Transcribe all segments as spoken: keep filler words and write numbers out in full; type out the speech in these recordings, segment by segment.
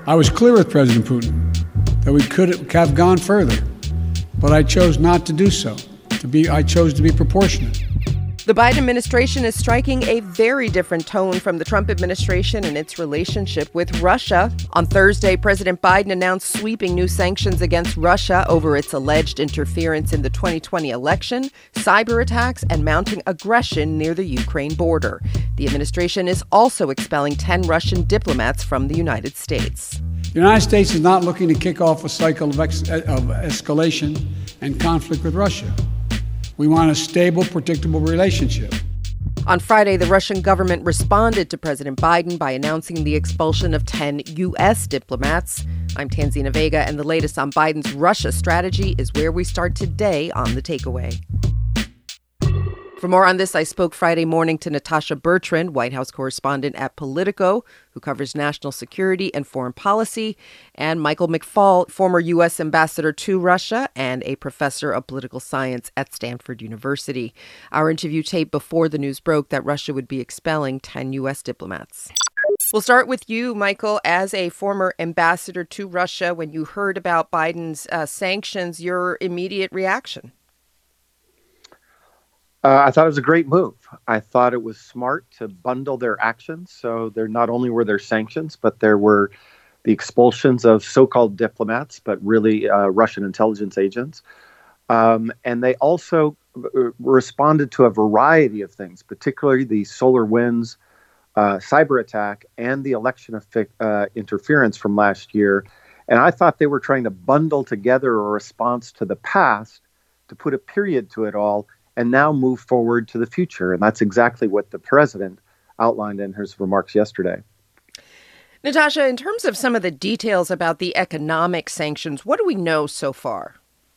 I was clear with President Putin that we could have gone further, but I chose not to do so. To be, I chose to be proportionate. The Biden administration is striking a very different tone from the Trump administration in its relationship with Russia. On Thursday, President Biden announced sweeping new sanctions against Russia over its alleged interference in the twenty twenty election, cyber attacks, and mounting aggression near the Ukraine border. The administration is also expelling ten Russian diplomats from the United States. The United States is not looking to kick off a cycle of, ex- of escalation and conflict with Russia. We want a stable, predictable relationship. On Friday, the Russian government responded to President Biden by announcing the expulsion of ten U S diplomats. I'm Tanzina Vega, and the latest on Biden's Russia strategy is where we start today on The Takeaway. For more on this, I spoke Friday morning to Natasha Bertrand, White House correspondent at Politico, who covers national security and foreign policy, and Michael McFaul, former U S ambassador to Russia and a professor of political science at Stanford University. Our interview taped before the news broke that Russia would be expelling ten U S diplomats. We'll start with you, Michael, as a former ambassador to Russia. When you heard about Biden's uh, sanctions, your immediate reaction? Uh, I thought it was a great move. I thought it was smart to bundle their actions. So there not only were there sanctions, but there were the expulsions of so-called diplomats, but really uh, Russian intelligence agents. Um, and they also r- responded to a variety of things, particularly the SolarWinds uh, cyber attack and the election of, uh, interference from last year. And I thought they were trying to bundle together a response to the past to put a period to it all and now move forward to the future. And that's exactly what the president outlined in his remarks yesterday. Natasha, in terms of some of the details about the economic sanctions, what do we know so far?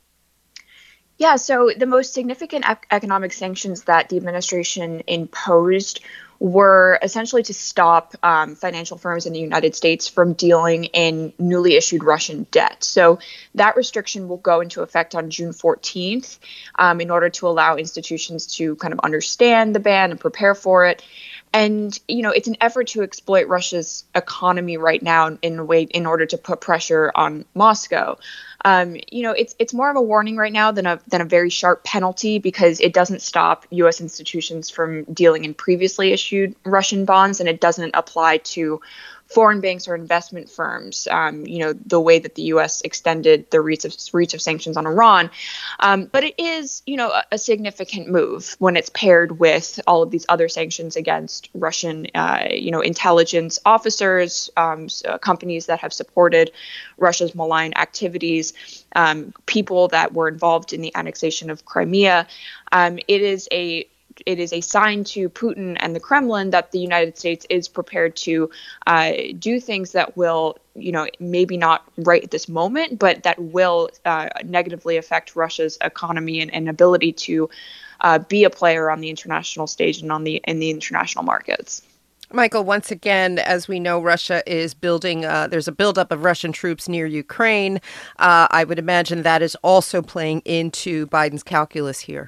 Yeah, so the most significant ec- economic sanctions that the administration imposed were essentially to stop um, financial firms in the United States from dealing in newly issued Russian debt. So that restriction will go into effect on June fourteenth um, in order to allow institutions to kind of understand the ban and prepare for it. And, you know, it's an effort to exploit Russia's economy right now in a way in order to put pressure on Moscow. Um, you know, it's it's more of a warning right now than a than a very sharp penalty, because it doesn't stop U S institutions from dealing in previously issued Russian bonds, and it doesn't apply to foreign banks or investment firms, um, you know, the way that the U S extended the reach of, reach of sanctions on Iran. Um, but it is, you know, a, a significant move when it's paired with all of these other sanctions against Russian, uh, you know, intelligence officers, um, uh, companies that have supported Russia's malign activities, um, people that were involved in the annexation of Crimea. Um, it is a It is a sign to Putin and the Kremlin that the United States is prepared to uh, do things that will, you know, maybe not right at this moment, but that will uh, negatively affect Russia's economy and, and ability to uh, be a player on the international stage and on the in the international markets. Michael, once again, as we know, Russia is building, uh, there's a buildup of Russian troops near Ukraine. Uh, I would imagine that is also playing into Biden's calculus here.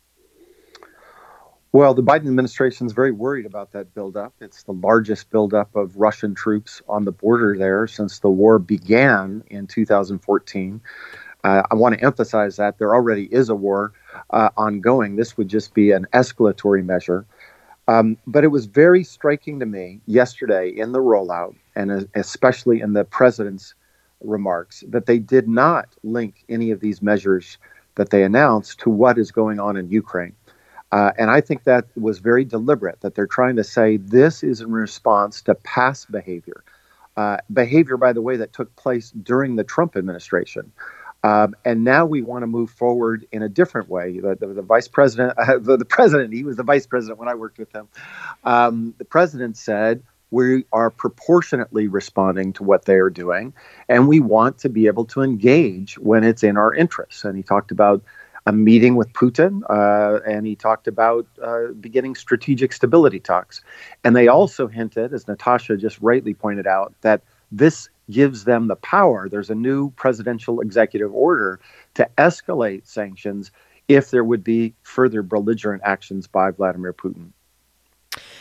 Well, the Biden administration is very worried about that buildup. It's the largest buildup of Russian troops on the border there since the war began in two thousand fourteen. Uh, I want to emphasize that there already is a war uh, ongoing. This would just be an escalatory measure. Um, but it was very striking to me yesterday in the rollout, and especially in the president's remarks, that they did not link any of these measures that they announced to what is going on in Ukraine. Uh, and I think that was very deliberate, that they're trying to say this is in response to past behavior. Uh, behavior, by the way, that took place during the Trump administration. Um, and now we want to move forward in a different way. The, the, the vice president, uh, the, the president, he was the vice president when I worked with him. Um, the president said, we are proportionately responding to what they are doing, and we want to be able to engage when it's in our interests. And he talked about a meeting with Putin, uh, and he talked about uh, beginning strategic stability talks. And they also hinted, as Natasha just rightly pointed out, that this gives them the power. There's a new presidential executive order to escalate sanctions if there would be further belligerent actions by Vladimir Putin.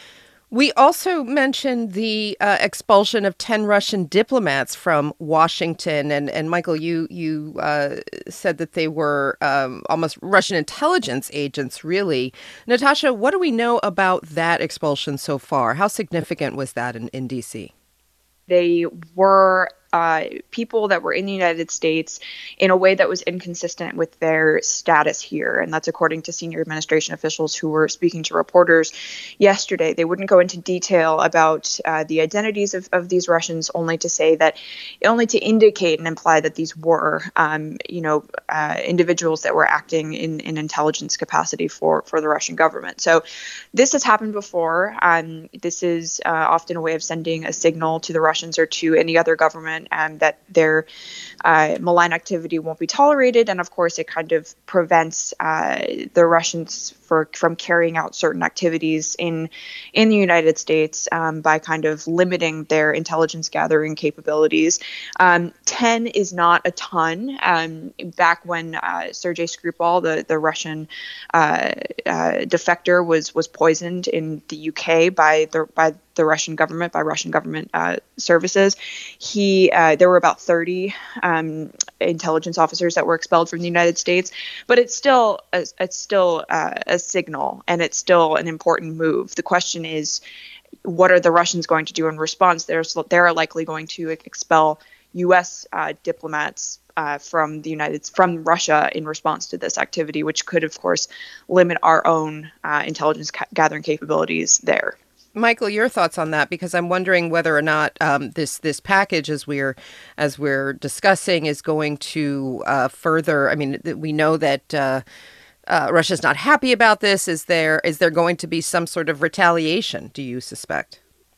We also mentioned the uh, expulsion of ten Russian diplomats from Washington. And, and Michael, you, you uh, said that they were um, almost Russian intelligence agents, really. Natasha, what do we know about that expulsion so far? How significant was that in, in D C? They were uh, people that were in the United States in a way that was inconsistent with their status here. And that's according to senior administration officials who were speaking to reporters yesterday. They wouldn't go into detail about uh, the identities of, of these Russians, only to say that, only to indicate and imply that these were, um, you know, uh, individuals that were acting in, in intelligence capacity for, for the Russian government. So this has happened before. Um, this is uh, often a way of sending a signal to the Russians or to any other government and that their uh, malign activity won't be tolerated. And of course, it kind of prevents uh, the Russians for, from carrying out certain activities in in the United States um, by kind of limiting their intelligence gathering capabilities. Um, ten is not a ton. Um, back when uh, Sergei Skripal, the, the Russian uh, uh, defector, was was poisoned in the U K by the by the Russian government, by Russian government uh, services. He, uh, there were about thirty um, intelligence officers that were expelled from the United States, but it's still, a, it's still uh, a signal, and it's still an important move. The question is, what are the Russians going to do in response? They're, they're likely going to expel U S uh, diplomats uh, from the United, from Russia in response to this activity, which could, of course, limit our own uh, intelligence ca- gathering capabilities there. Michael, your thoughts on that? Because I'm wondering whether or not um, this this package, as we're as we're discussing, is going to uh, further. I mean, we know that uh, uh, Russia's not happy about this. Is there is there going to be some sort of retaliation? Do you suspect?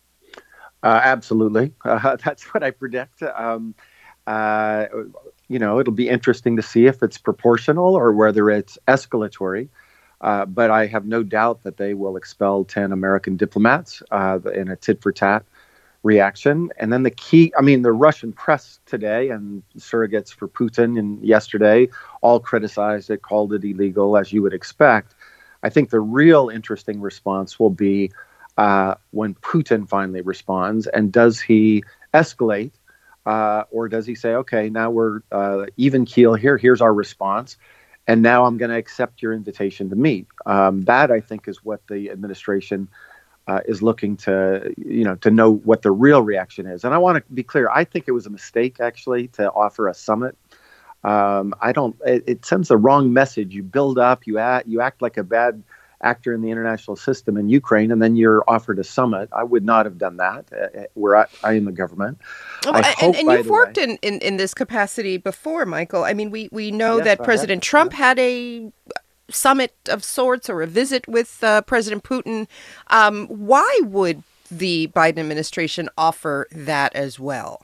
Uh, absolutely, uh, that's what I predict. Um, uh, you know, it'll be interesting to see if it's proportional or whether it's escalatory. Uh, but I have no doubt that they will expel ten American diplomats uh, in a tit-for-tat reaction. And then the key, I mean, the Russian press today and surrogates for Putin and yesterday all criticized it, called it illegal, as you would expect. I think the real interesting response will be uh, when Putin finally responds. And does he escalate uh, or does he say, okay, now we're uh, even keel here, here's our response. And now I'm going to accept your invitation to meet. Um, that, I think, is what the administration uh, is looking to, you know, to know what the real reaction is. And I want to be clear. I think it was a mistake, actually, to offer a summit. Um, I don't. It, it sends the wrong message. You build up. You act. You act like a bad actor in the international system in Ukraine, and then you're offered a summit. I would not have done that. Uh, where I, I am the government. Oh, I and hope, and you've worked way, in, in, in this capacity before, Michael. I mean, we, we know yes, that I President have. Trump had a summit of sorts or a visit with uh, President Putin. Um, why would the Biden administration offer that as well?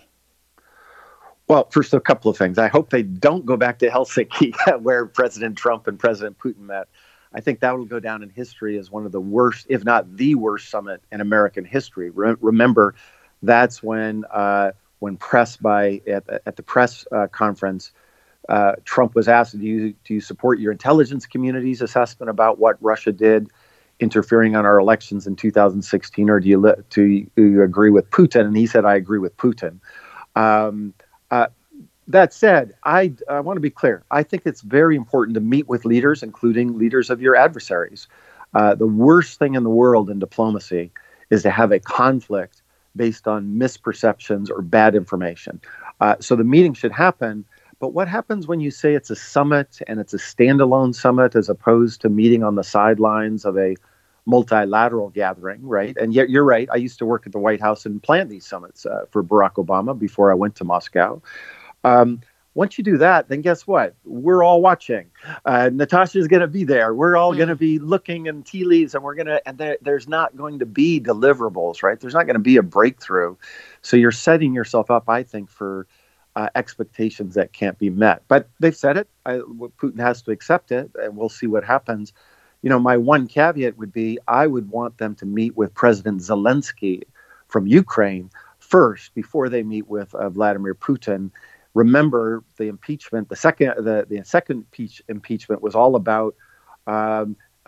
Well, first, a couple of things. I hope they don't go back to Helsinki, where President Trump and President Putin met. I think that will go down in history as one of the worst, if not the worst, summit in American history. Re- remember, that's when uh, when press by at, at the press uh, conference, uh, Trump was asked, "Do you do you support your intelligence community's assessment about what Russia did, interfering on our elections in two thousand sixteen, or do you li- do you agree with Putin?" And he said, "I agree with Putin." Um, uh, That said, I, I want to be clear. I think it's very important to meet with leaders, including leaders of your adversaries. Uh, the worst thing in the world in diplomacy is to have a conflict based on misperceptions or bad information. Uh, so the meeting should happen. But what happens when you say it's a summit and it's a standalone summit as opposed to meeting on the sidelines of a multilateral gathering, right? And yet you're right. I used to work at the White House and plan these summits uh, for Barack Obama before I went to Moscow. Um, once you do that, then guess what? We're all watching. Uh, Natasha's going to be there. We're all mm. going to be looking in tea leaves, and we're going to, and there, there's not going to be deliverables, right? There's not going to be a breakthrough. So you're setting yourself up, I think, for uh, expectations that can't be met. But they've said it. I, Putin has to accept it, and we'll see what happens. You know, my one caveat would be I would want them to meet with President Zelensky from Ukraine first before they meet with uh, Vladimir Putin. Remember, the impeachment, the second, the, the second impeach, impeachment was all about um,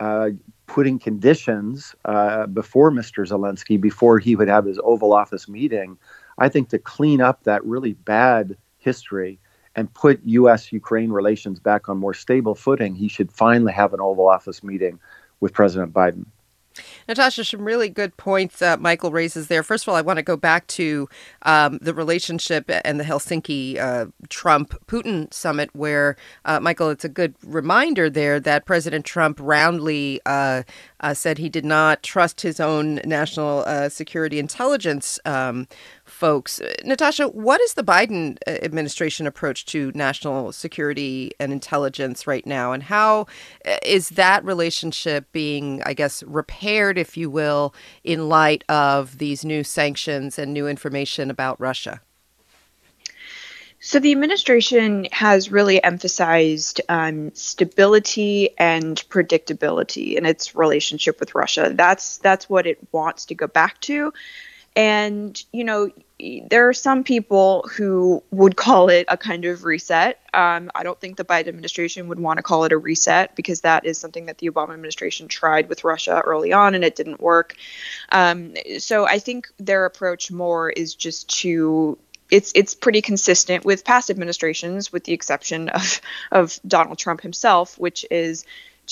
uh, putting conditions uh, before Mister Zelensky, before he would have his Oval Office meeting, I think to clean up that really bad history and put U S Ukraine relations back on more stable footing, he should finally have an Oval Office meeting with President Biden. Natasha, some really good points uh, Michael raises there. First of all, I want to go back to um, the relationship and the Helsinki uh, Trump-Putin summit where, uh, Michael, it's a good reminder there that President Trump roundly uh, uh, said he did not trust his own national uh, security intelligence um, folks. Natasha, what is the Biden administration approach to national security and intelligence right now? And how is that relationship being, I guess, repaired, if you will, in light of these new sanctions and new information about Russia? So the administration has really emphasized um, stability and predictability in its relationship with Russia. That's that's what it wants to go back to. And, you know, there are some people who would call it a kind of reset. Um, I don't think the Biden administration would want to call it a reset because that is something that the Obama administration tried with Russia early on and it didn't work. Um, so I think their approach more is just to It's it's pretty consistent with past administrations, with the exception of, of Donald Trump himself, which is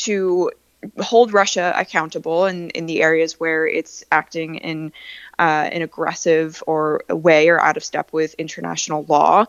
to hold Russia accountable in, in the areas where it's acting in uh, an aggressive or a way or out of step with international law,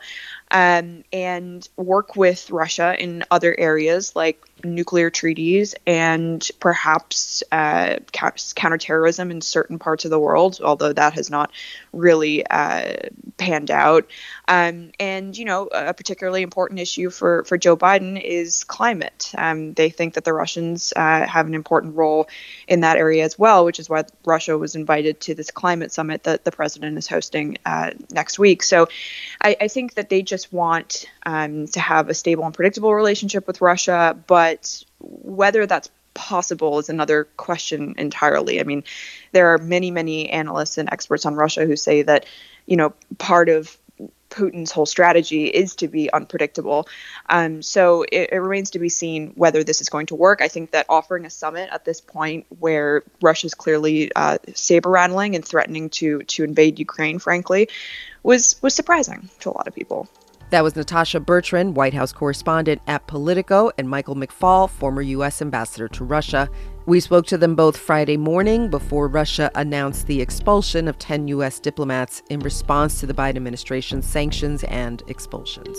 um, and work with Russia in other areas like nuclear treaties and perhaps uh, counterterrorism in certain parts of the world, although that has not really uh, panned out. Um, and, you know, a particularly important issue for, for Joe Biden is climate. Um, they think that the Russians uh, have an important role in that area as well, which is why Russia was invited to this climate summit that the president is hosting uh, next week. So I, I think that they just want um, to have a stable and predictable relationship with Russia, but But whether that's possible is another question entirely. I mean, there are many, many analysts and experts on Russia who say that, you know, part of Putin's whole strategy is to be unpredictable. Um, so it, it remains to be seen whether this is going to work. I think that offering a summit at this point where Russia's clearly uh, saber rattling and threatening to to invade Ukraine, frankly, was was surprising to a lot of people. That was Natasha Bertrand, White House correspondent at Politico, and Michael McFaul, former U S ambassador to Russia. We spoke to them both Friday morning before Russia announced the expulsion of ten U S diplomats in response to the Biden administration's sanctions and expulsions.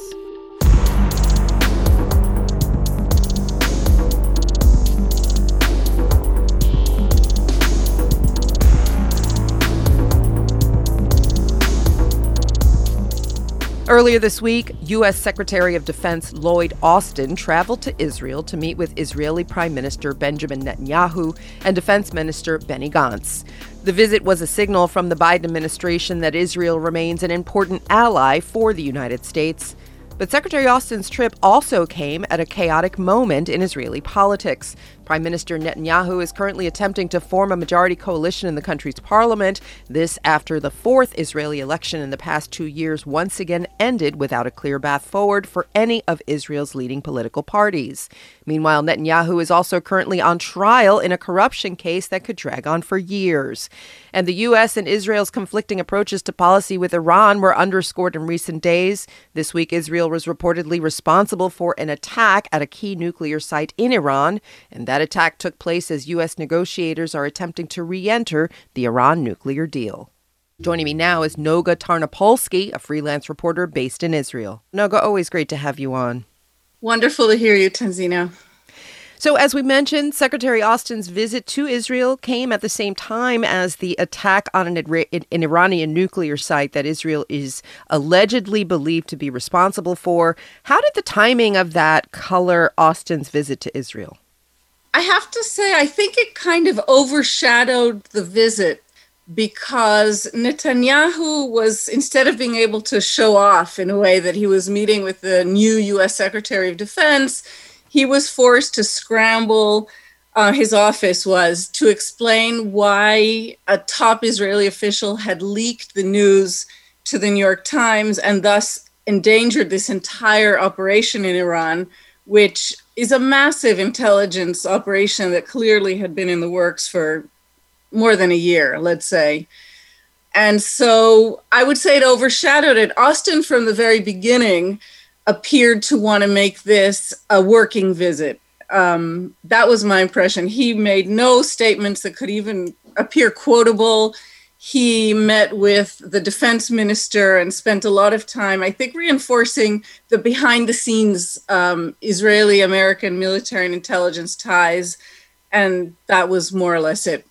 Earlier this week, U S Secretary of Defense Lloyd Austin traveled to Israel to meet with Israeli Prime Minister Benjamin Netanyahu and Defense Minister Benny Gantz. The visit was a signal from the Biden administration that Israel remains an important ally for the United States. But Secretary Austin's trip also came at a chaotic moment in Israeli politics. Prime Minister Netanyahu is currently attempting to form a majority coalition in the country's parliament. This after the fourth Israeli election in the past two years once again ended without a clear path forward for any of Israel's leading political parties. Meanwhile, Netanyahu is also currently on trial in a corruption case that could drag on for years. And the U S and Israel's conflicting approaches to policy with Iran were underscored in recent days. This week, Israel was reportedly responsible for an attack at a key nuclear site in Iran, and that attack took place as U S negotiators are attempting to re-enter the Iran nuclear deal. Joining me now is Noga Tarnopolsky, a freelance reporter based in Israel. Noga, always great to have you on. Wonderful to hear you, Tanzina. So as we mentioned, Secretary Austin's visit to Israel came at the same time as the attack on an, an Iranian nuclear site that Israel is allegedly believed to be responsible for. How did the timing of that color Austin's visit to Israel? I have to say, I think it kind of overshadowed the visit because Netanyahu was, instead of being able to show off in a way that he was meeting with the new U S Secretary of Defense, he was forced to scramble, uh, his office was, to explain why a top Israeli official had leaked the news to the New York Times and thus endangered this entire operation in Iran, which is a massive intelligence operation that clearly had been in the works for more than a year, let's say. And so I would say it overshadowed it. Austin, from the very beginning, appeared to want to make this a working visit. Um, that was my impression. He made no statements that could even appear quotable. He met with the defense minister and spent a lot of time, I think, reinforcing the behind-the-scenes um, Israeli-American military and intelligence ties. And that was more or less it.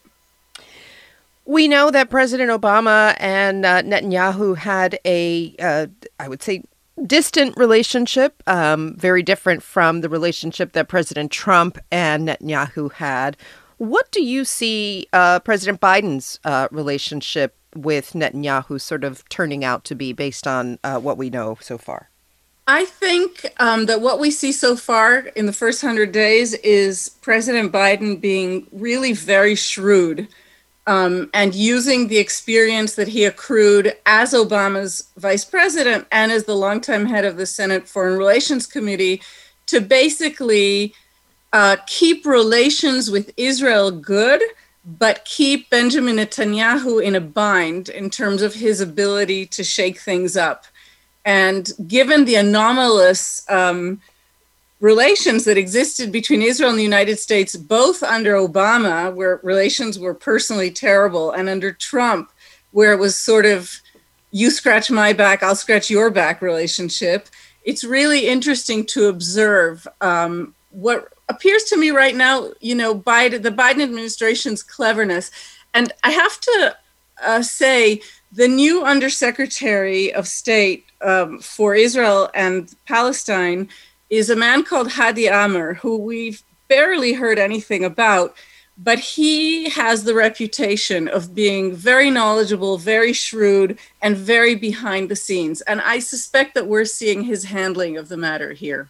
We know that President Obama and uh, Netanyahu had a, uh, I would say, distant relationship, um, very different from the relationship that President Trump and Netanyahu had. What do you see uh, President Biden's uh, relationship with Netanyahu sort of turning out to be based on uh, what we know so far? I think um, that what we see so far in the first hundred days is President Biden being really very shrewd um, and using the experience that he accrued as Obama's vice president and as the longtime head of the Senate Foreign Relations Committee to basically uh, keep relations with Israel good, but keep Benjamin Netanyahu in a bind in terms of his ability to shake things up. And given the anomalous um, relations that existed between Israel and the United States, both under Obama, where relations were personally terrible, and under Trump, where it was sort of you scratch my back, I'll scratch your back relationship, it's really interesting to observe um, what appears to me right now, you know, Biden, the Biden administration's cleverness. And I have to uh, say, the new Undersecretary of State um, for Israel and Palestine is a man called Hadi Amr, who we've barely heard anything about, but he has the reputation of being very knowledgeable, very shrewd, and very behind the scenes. And I suspect that we're seeing his handling of the matter here.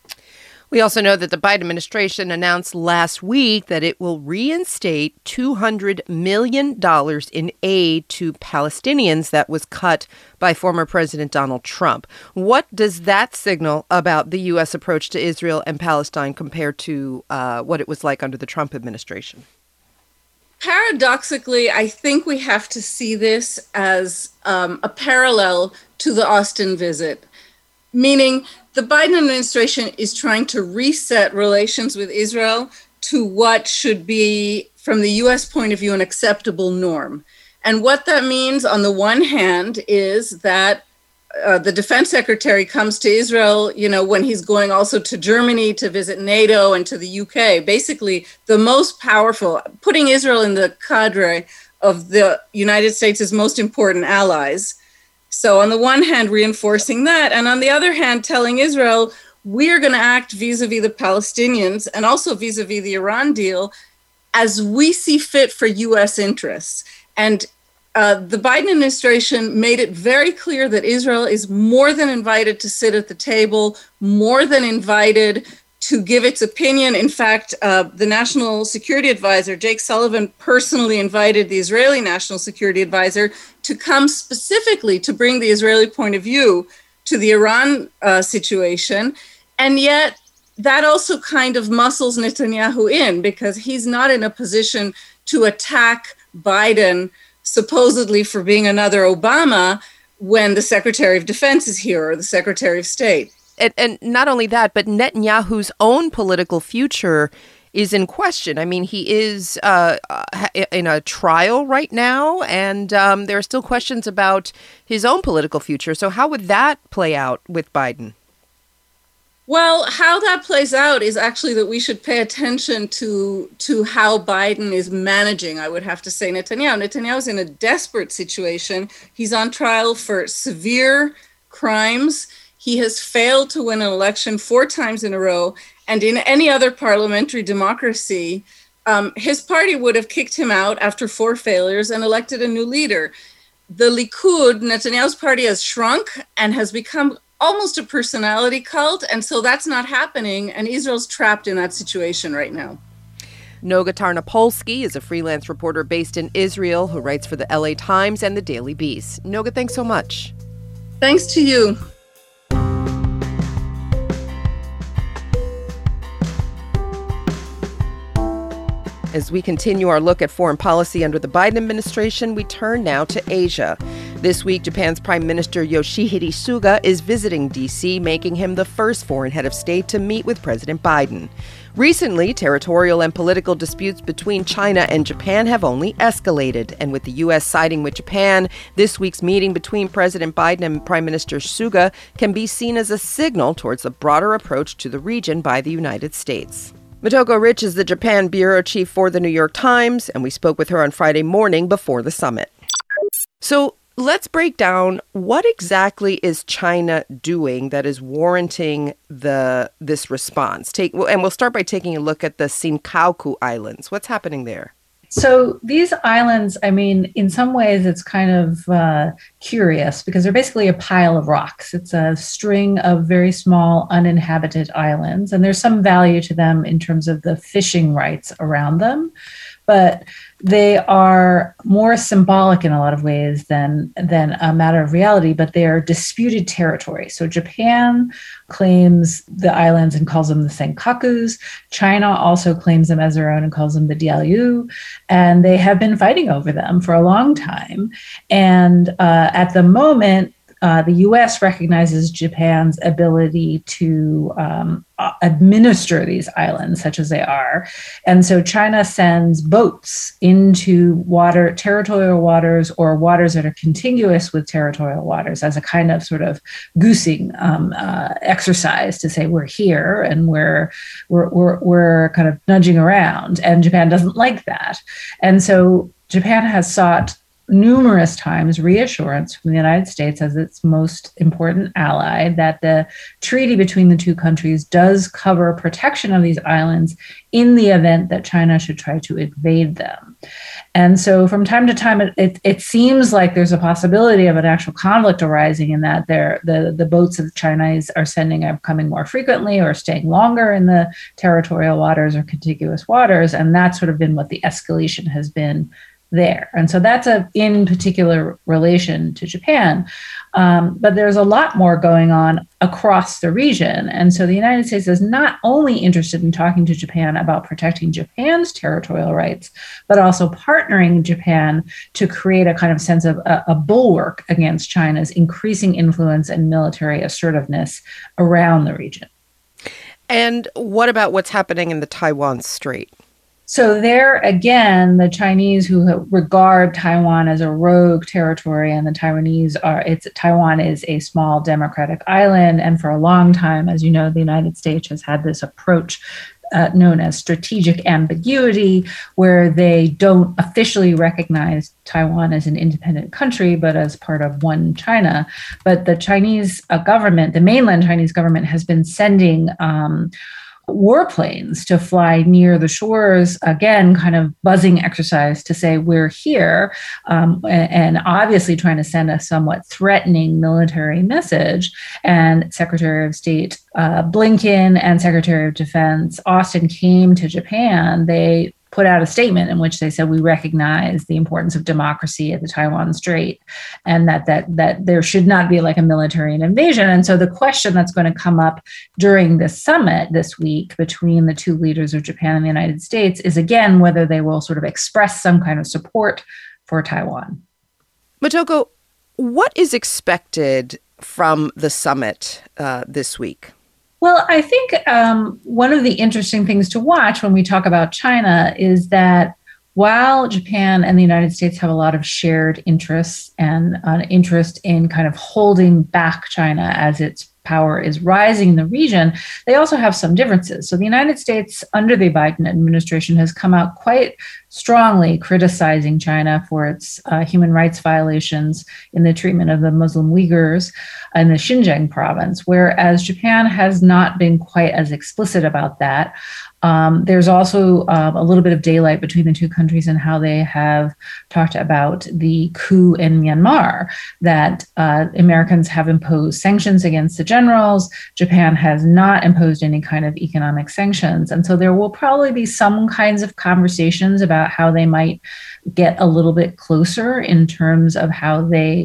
We also know that the Biden administration announced last week that it will reinstate two hundred million dollars in aid to Palestinians that was cut by former President Donald Trump. What does that signal about the U S approach to Israel and Palestine compared to uh, what it was like under the Trump administration? Paradoxically, I think we have to see this as um, a parallel to the Austin visit, meaning the Biden administration is trying to reset relations with Israel to what should be, from the U S point of view, an acceptable norm. And what that means, on the one hand, is that uh, the defense secretary comes to Israel, you know, when he's going also to Germany to visit NATO and to the U K, basically the most powerful, putting Israel in the cadre of the United States' most important allies. So on the one hand, reinforcing that, and on the other hand, telling Israel, we're going to act vis-a-vis the Palestinians and also vis-a-vis the Iran deal as we see fit for U S interests. And uh, the Biden administration made it very clear that Israel is more than invited to sit at the table, more than invited to give its opinion. In fact, uh, the National Security Advisor, Jake Sullivan, personally invited the Israeli National Security Advisor to come specifically to bring the Israeli point of view to the Iran uh, situation. And yet that also kind of muscles Netanyahu in, because he's not in a position to attack Biden supposedly for being another Obama when the Secretary of Defense is here or the Secretary of State. And, and not only that, but Netanyahu's own political future is in question. I mean, he is uh, in a trial right now, and um, there are still questions about his own political future. So how would that play out with Biden? Well, how that plays out is actually that we should pay attention to, to how Biden is managing, I would have to say, Netanyahu. Netanyahu's in a desperate situation. He's on trial for severe crimes. He has failed to win an election four times in a row. And in any other parliamentary democracy, um, his party would have kicked him out after four failures and elected a new leader. The Likud, Netanyahu's party, has shrunk and has become almost a personality cult. And so that's not happening. And Israel's trapped in that situation right now. Noga Tarnopolsky is a freelance reporter based in Israel who writes for the L A Times and the Daily Beast. Noga, thanks so much. Thanks to you. As we continue our look at foreign policy under the Biden administration, we turn now to Asia. This week, Japan's Prime Minister Yoshihide Suga is visiting D C, making him the first foreign head of state to meet with President Biden. Recently, territorial and political disputes between China and Japan have only escalated. And with the U S siding with Japan, this week's meeting between President Biden and Prime Minister Suga can be seen as a signal towards a broader approach to the region by the United States. Motoko Rich is the Japan bureau chief for the New York Times, and we spoke with her on Friday morning before the summit. So let's break down what exactly is China doing that is warranting the this response. Take and we'll start by taking a look at the Senkaku Islands. What's happening there? So these islands, I mean, in some ways it's kind of uh, curious because they're basically a pile of rocks. It's a string of very small uninhabited islands, and there's some value to them in terms of the fishing rights around them. But they are more symbolic in a lot of ways than, than a matter of reality, but they are disputed territory. So Japan claims the islands and calls them the Senkakus. China also claims them as their own and calls them the Diaoyu. And they have been fighting over them for a long time. And uh, at the moment, Uh, the U S recognizes Japan's ability to um, administer these islands, such as they are. And so China sends boats into water, territorial waters or waters that are contiguous with territorial waters as a kind of sort of goosing um, uh, exercise to say we're here and we're, we're, we're, we're kind of nudging around. And Japan doesn't like that. And so Japan has sought numerous times reassurance from the United States as its most important ally that the treaty between the two countries does cover protection of these islands in the event that China should try to invade them. And so from time to time, it, it, it seems like there's a possibility of an actual conflict arising in that the, the boats that the Chinese are sending are coming more frequently or staying longer in the territorial waters or contiguous waters. And that's sort of been what the escalation has been there. And so that's a in particular relation to Japan. Um, but there's a lot more going on across the region. And so the United States is not only interested in talking to Japan about protecting Japan's territorial rights, but also partnering Japan to create a kind of sense of a, a bulwark against China's increasing influence and military assertiveness around the region. And what about what's happening in the Taiwan Strait? So there again, the Chinese who regard Taiwan as a rogue territory, and the Taiwanese are, it's Taiwan is a small democratic island. And for a long time, as you know, the United States has had this approach uh, known as strategic ambiguity, where they don't officially recognize Taiwan as an independent country, but as part of one China. But the Chinese uh, government, the mainland Chinese government, has been sending um, warplanes to fly near the shores, again, kind of buzzing exercise to say we're here, um, and, and obviously trying to send a somewhat threatening military message. And Secretary of State uh, Blinken and Secretary of Defense Austin came to Japan. They put out a statement in which they said, we recognize the importance of democracy at the Taiwan Strait and that that that there should not be like a military invasion. And so the question that's going to come up during this summit this week between the two leaders of Japan and the United States is, again, whether they will sort of express some kind of support for Taiwan. Motoko, what is expected from the summit uh, this week? Well, I think um, one of the interesting things to watch when we talk about China is that while Japan and the United States have a lot of shared interests and an interest in kind of holding back China as its power is rising in the region, they also have some differences. So the United States under the Biden administration has come out quite strongly criticizing China for its uh, human rights violations in the treatment of the Muslim Uyghurs in the Xinjiang province, whereas Japan has not been quite as explicit about that. Um, there's also um, a little bit of daylight between the two countries in how they have talked about the coup in Myanmar, that uh, Americans have imposed sanctions against the generals. Japan has not imposed any kind of economic sanctions. And so there will probably be some kinds of conversations about how they might get a little bit closer in terms of how they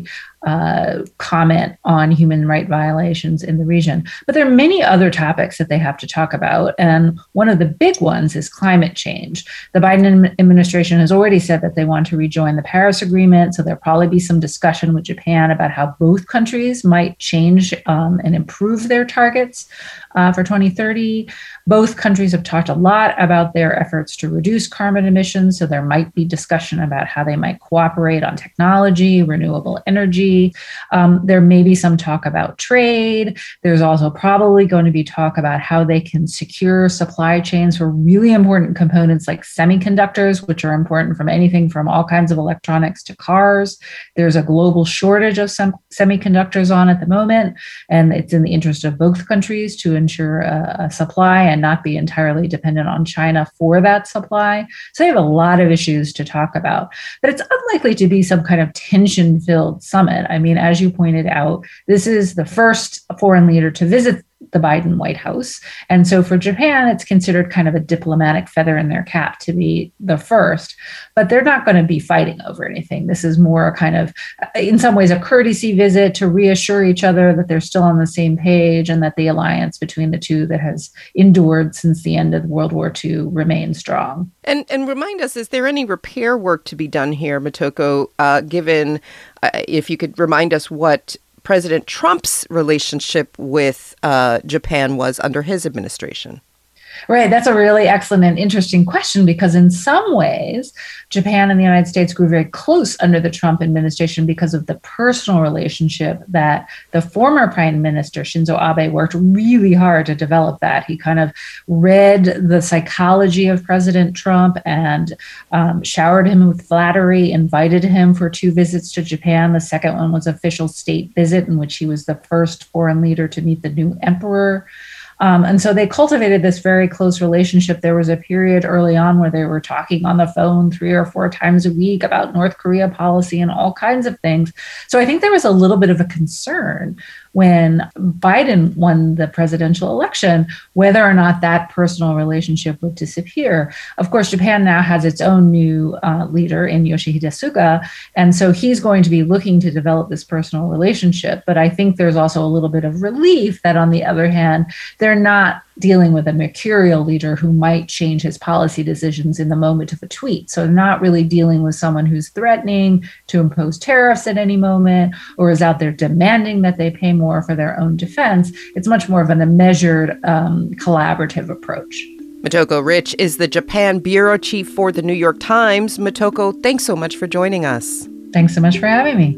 uh, comment on human rights violations in the region. But there are many other topics that they have to talk about. And one of the big ones is climate change. The Biden administration has already said that they want to rejoin the Paris Agreement. So there'll probably be some discussion with Japan about how both countries might change um, and improve their targets uh, for twenty thirty. Both countries have talked a lot about their efforts to reduce carbon emissions. So there might be discussion about how they might cooperate on technology, renewable energy. Um, there may be some talk about trade. There's also probably going to be talk about how they can secure supply chains for really important components like semiconductors, which are important from anything from all kinds of electronics to cars. There's a global shortage of some semiconductors on at the moment, and it's in the interest of both countries to ensure a, a supply and not be entirely dependent on China for that supply. So they have a lot of issues to talk about, but it's unlikely to be some kind of tension-filled summit. I mean, as you pointed out, this is the first foreign leader to visit the Biden White House. And so for Japan, it's considered kind of a diplomatic feather in their cap to be the first, but they're not going to be fighting over anything. This is more a kind of, in some ways, a courtesy visit to reassure each other that they're still on the same page and that the alliance between the two that has endured since the end of World War Two remains strong. And and remind us, is there any repair work to be done here, Motoko, uh, given, uh, if you could remind us what President Trump's relationship with uh, Japan was under his administration? Right. That's a really excellent and interesting question, because in some ways, Japan and the United States grew very close under the Trump administration because of the personal relationship that the former Prime Minister Shinzo Abe worked really hard to develop that. He kind of read the psychology of President Trump and um, showered him with flattery, invited him for two visits to Japan. The second one was an official state visit in which he was the first foreign leader to meet the new emperor. Um, and so they cultivated this very close relationship. There was a period early on where they were talking on the phone three or four times a week about North Korea policy and all kinds of things. So I think there was a little bit of a concern when Biden won the presidential election, whether or not that personal relationship would disappear. Of course, Japan now has its own new uh, leader in Yoshihide Suga, and so he's going to be looking to develop this personal relationship. But I think there's also a little bit of relief that, on the other hand, they're not dealing with a mercurial leader who might change his policy decisions in the moment of a tweet. So not really dealing with someone who's threatening to impose tariffs at any moment or is out there demanding that they pay more for their own defense. It's much more of a measured, um, collaborative approach. Motoko Rich is the Japan bureau chief for the New York Times. Motoko, thanks so much for joining us. Thanks so much for having me.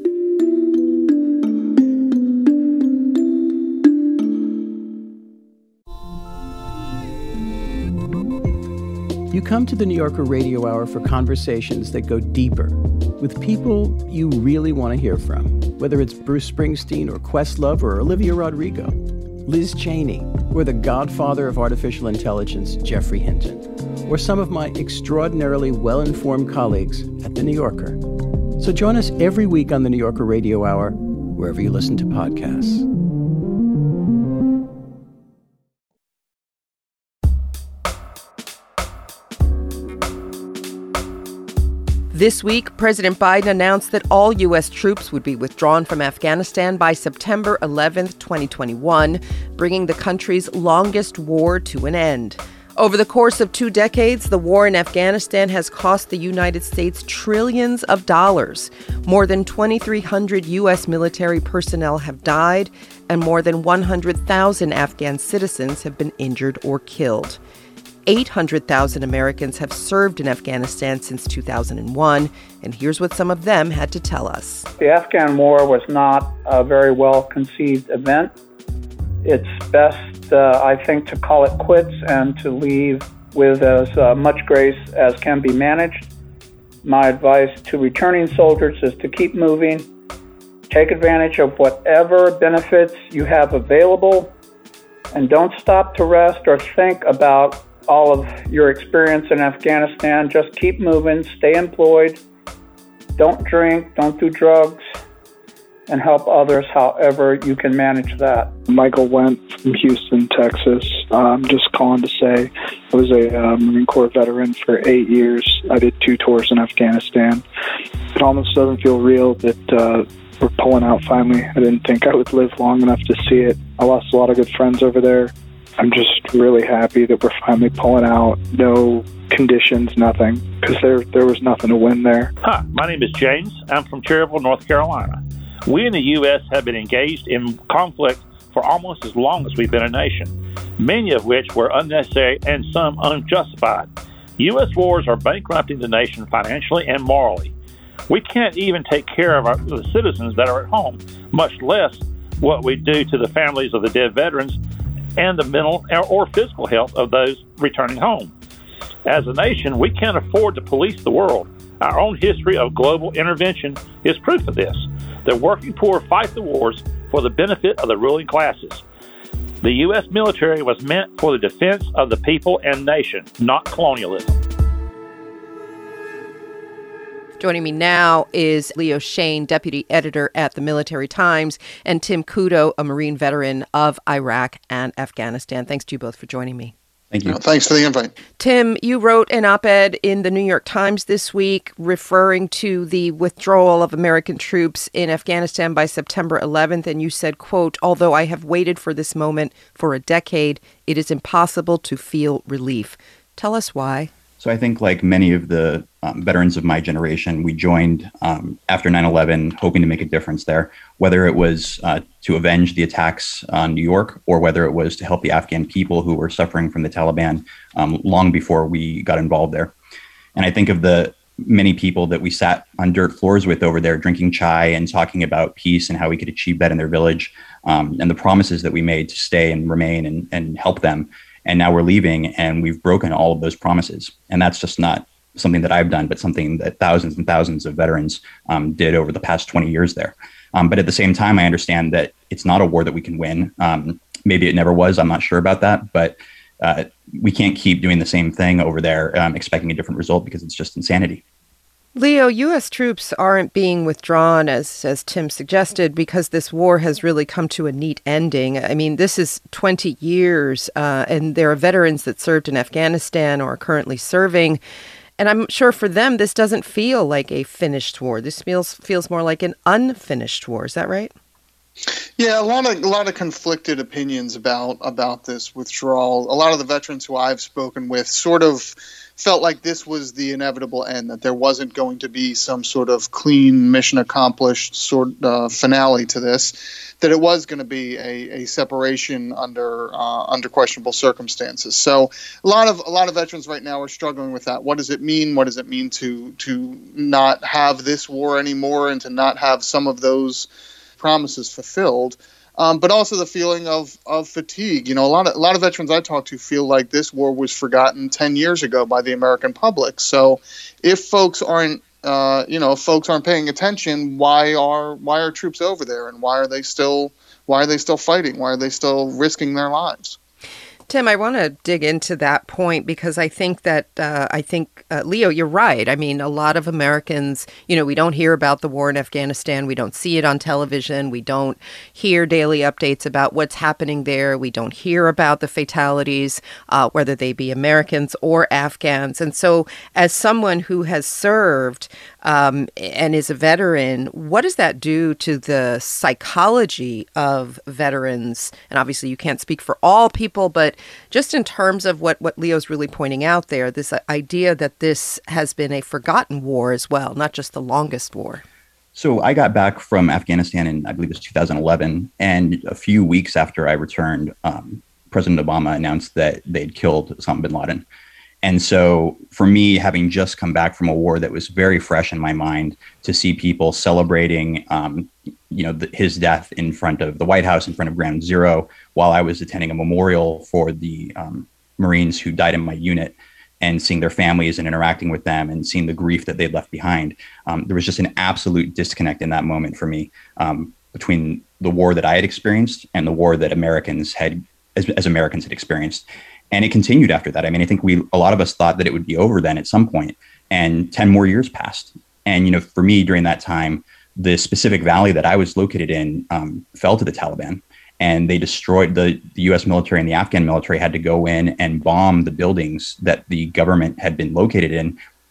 You come to the New Yorker Radio Hour for conversations that go deeper with people you really want to hear from, whether it's Bruce Springsteen or Questlove or Olivia Rodrigo, Liz Cheney, or the godfather of artificial intelligence, Geoffrey Hinton, or some of my extraordinarily well-informed colleagues at The New Yorker. So join us every week on the New Yorker Radio Hour, wherever you listen to podcasts. This week, President Biden announced that all U S troops would be withdrawn from Afghanistan by September eleventh, twenty twenty-one, bringing the country's longest war to an end. Over the course of two decades, the war in Afghanistan has cost the United States trillions of dollars. More than twenty-three hundred U S military personnel have died, and more than one hundred thousand Afghan citizens have been injured or killed. eight hundred thousand Americans have served in Afghanistan since two thousand one, and here's what some of them had to tell us. The Afghan war was not a very well-conceived event. It's best, uh, I think, to call it quits and to leave with as uh, much grace as can be managed. My advice to returning soldiers is to keep moving, take advantage of whatever benefits you have available, and don't stop to rest or think about all of your experience in Afghanistan. Just keep moving, stay employed, don't drink, don't do drugs, and help others however you can manage that. Michael Went from Houston, Texas. I'm um, just calling to say I was a uh, Marine Corps veteran for eight years. I did two tours in Afghanistan. it almost doesn't feel real that uh, we're pulling out finally. I didn't think I would live long enough to see it. I lost a lot of good friends over there. I'm just really happy that we're finally pulling out. No conditions, nothing, because there there was nothing to win there. Hi, my name is James. I'm from Cherryville, North Carolina. We in the U S have been engaged in conflict for almost as long as we've been a nation, many of which were unnecessary and some unjustified. U S wars are bankrupting the nation financially and morally. We can't even take care of our, the citizens that are at home, much less what we do to the families of the dead veterans and the mental or physical health of those returning home. As a nation, we can't afford to police the world. Our own history of global intervention is proof of this. The working poor fight the wars for the benefit of the ruling classes. The U S military was meant for the defense of the people and nation, not colonialism. Joining me now is Leo Shane, deputy editor at the Military Times, and Tim Kudo, a Marine veteran of Iraq and Afghanistan. Thanks to you both for joining me. Thank you. Oh, thanks for the invite. Tim, you wrote an op-ed in the New York Times this week referring to the withdrawal of American troops in Afghanistan by September eleventh, and you said, quote, "Although I have waited for this moment for a decade, it is impossible to feel relief." Tell us why. So I think, like many of the um, veterans of my generation, we joined um, after nine eleven hoping to make a difference there, whether it was uh, to avenge the attacks on New York or whether it was to help the Afghan people who were suffering from the Taliban um, long before we got involved there. And I think of the many people that we sat on dirt floors with over there drinking chai and talking about peace and how we could achieve that in their village, um, and the promises that we made to stay and remain and, and help them. And now we're leaving and we've broken all of those promises. And that's just not something that I've done, but something that thousands and thousands of veterans um, did over the past twenty years there. Um, but at the same time, I understand that it's not a war that we can win. Um, maybe it never was. I'm not sure about that. But uh, we can't keep doing the same thing over there, um, expecting a different result, because it's just insanity. Leo, U S troops aren't being withdrawn, as as Tim suggested, because this war has really come to a neat ending. I mean, this is twenty years, uh, and there are veterans that served in Afghanistan or are currently serving. And I'm sure for them, this doesn't feel like a finished war. This feels feels more like an unfinished war. Is that right? Yeah, a lot of a lot of conflicted opinions about about this withdrawal. A lot of the veterans who I've spoken with sort of felt like this was the inevitable end, that there wasn't going to be some sort of clean, mission accomplished sort uh, finale to this, that it was going to be a, a separation under uh, under questionable circumstances. So a lot of a lot of veterans right now are struggling with that. What does it mean? What does it mean to to not have this war anymore and to not have some of those promises fulfilled? Um, but also the feeling of, of fatigue. You know, a lot of a lot of veterans I talk to feel like this war was forgotten ten years ago by the American public. So, if folks aren't, uh, you know, if folks aren't paying attention, why are why are troops over there, and why are they still why are they still fighting? Why are they still risking their lives? Tim, I want to dig into that point because I think that, uh, I think, uh, Leo, you're right. I mean, a lot of Americans, you know, we don't hear about the war in Afghanistan. We don't see it on television. We don't hear daily updates about what's happening there. We don't hear about the fatalities, uh, whether they be Americans or Afghans. And so as someone who has served um, and is a veteran, what does that do to the psychology of veterans? And obviously you can't speak for all people, but just in terms of what, what Leo's really pointing out there, this idea that this has been a forgotten war as well, not just the longest war. So I got back from Afghanistan in, I believe it was two thousand eleven. And a few weeks after I returned, um, President Obama announced that they'd killed Osama bin Laden. And so for me, having just come back from a war that was very fresh in my mind, to see people celebrating, um, you know, the, his death in front of the White House, in front of Ground Zero, while I was attending a memorial for the um, Marines who died in my unit, and seeing their families and interacting with them and seeing the grief that they'd left behind. Um, there was just an absolute disconnect in that moment for me um, between the war that I had experienced and the war that Americans had, as, as Americans had experienced. And it continued after that. I mean, I think we, a lot of us thought that it would be over then at some point, and ten more years passed. And, you know, for me during that time, the specific valley that I was located in um, fell to the Taliban, and they destroyed the, the U S military, and the Afghan military had to go in and bomb the buildings that the government had been located in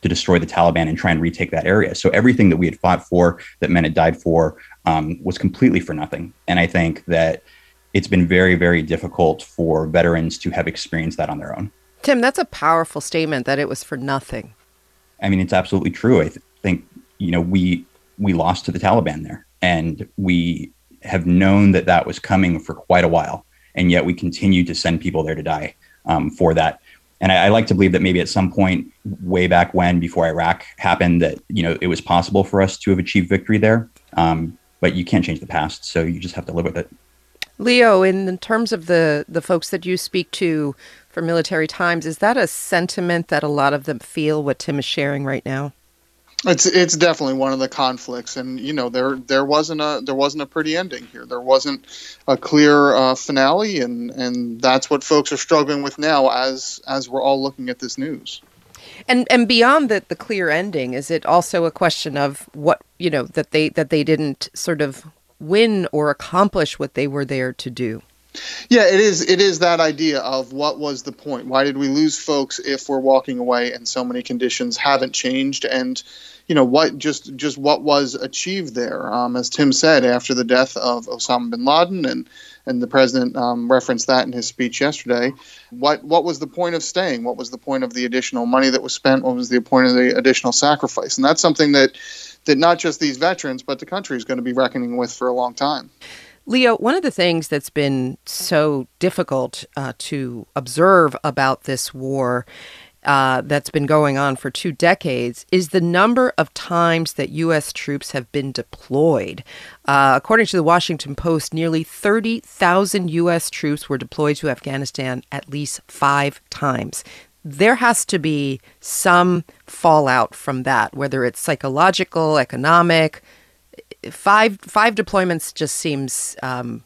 to destroy the Taliban and try and retake that area. So everything that we had fought for, that men had died for, um, was completely for nothing. And I think that it's been very, very difficult for veterans to have experienced that on their own. Tim, that's a powerful statement, that it was for nothing. I mean, it's absolutely true. I th- think, you know, we we lost to the Taliban there, and we have known that that was coming for quite a while, and yet we continue to send people there to die um, for that. And I, I like to believe that maybe at some point way back when, before Iraq happened, that, you know, it was possible for us to have achieved victory there. Um, but you can't change the past, so you just have to live with it. Leo, in terms of the, the folks that you speak to for Military Times, is that a sentiment that a lot of them feel, what Tim is sharing right now? It's it's definitely one of the conflicts, and you know there there wasn't a there wasn't a pretty ending here. There wasn't a clear uh, finale, and and that's what folks are struggling with now as as we're all looking at this news. And and beyond the, the clear ending, is it also a question of what, you know, that they that they didn't sort of win or accomplish what they were there to do? Yeah, it is. It is that idea of what was the point? Why did we lose folks if we're walking away and so many conditions haven't changed? And, you know, what just just what was achieved there? Um, as Tim said, after the death of Osama bin Laden, and and the president um, referenced that in his speech yesterday. What what was the point of staying? What was the point of the additional money that was spent? What was the point of the additional sacrifice? And that's something that that not just these veterans, but the country is going to be reckoning with for a long time. Leo, one of the things that's been so difficult uh, to observe about this war uh, that's been going on for two decades is the number of times that U S troops have been deployed. Uh, according to the Washington Post, nearly thirty thousand U S troops were deployed to Afghanistan at least five times. There has to be some fallout from that, whether it's psychological, economic. Five five deployments just seems um,